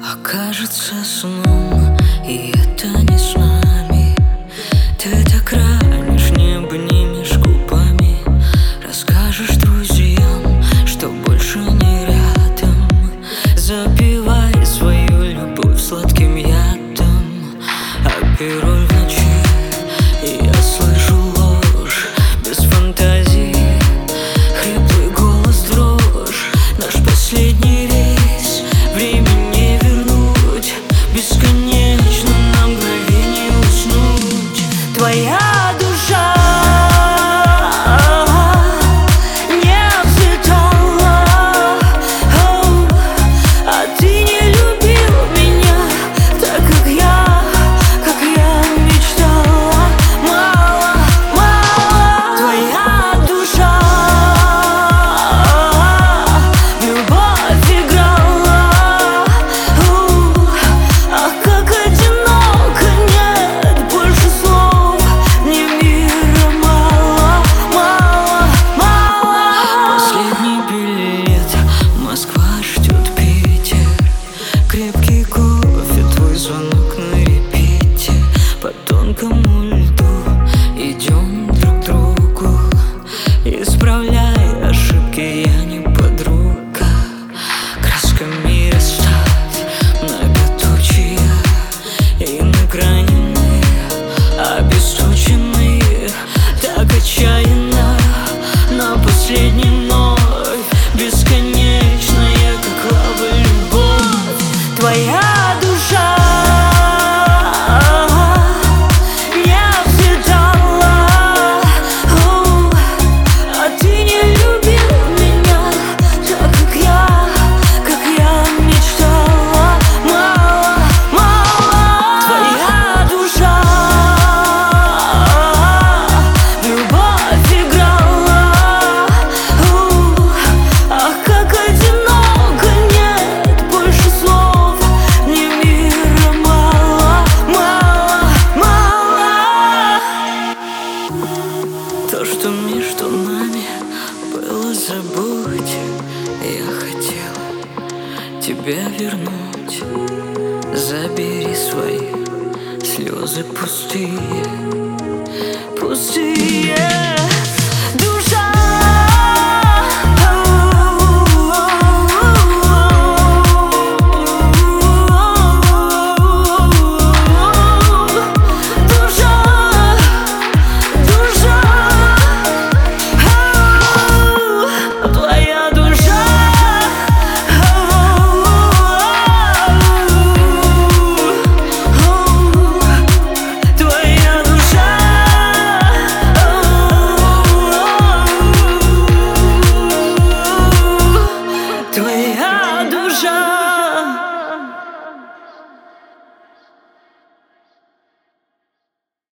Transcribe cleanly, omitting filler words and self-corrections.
окажется сном, и это не с нами. Ты так ранишь, не обнимешь губами, расскажешь друзьям, что больше не рядом. Запивай свою любовь сладким ядом, а порой в ночи я слышу ложь без фантазии, хриплый голос, дрожь. Наш последний рейс, время не вернуть, бесконечно на мгновение уснуть. Твоя душа не взлетала, а ты не любил меня так, как я мечтала. Мало, мало. Твоя душа в любовь играла, ах, как одиноко, нет больше слов, мне мира мало, мало, мало. Последний билет, Москва ждет Питер, крепкий кофе, твой звонок на репите. По тонкому льду идем друг к другу, исправляй ошибки, я не подруга. Красками растать многоточия, и на грани мы обесточены, так отчаянно на последний вновь, бесконечная, как лава, любовь. Твоя душа не взлетала, а ты не любил меня так, как я мечтала. Мало, мало. Твоя душа в любовь играла, ах, как одиноко, нет больше слов, мне мира мало, мало, мало. То, что между нами было, забудь. Я хотела тебя вернуть. Забери свои слезы пустые, пустые.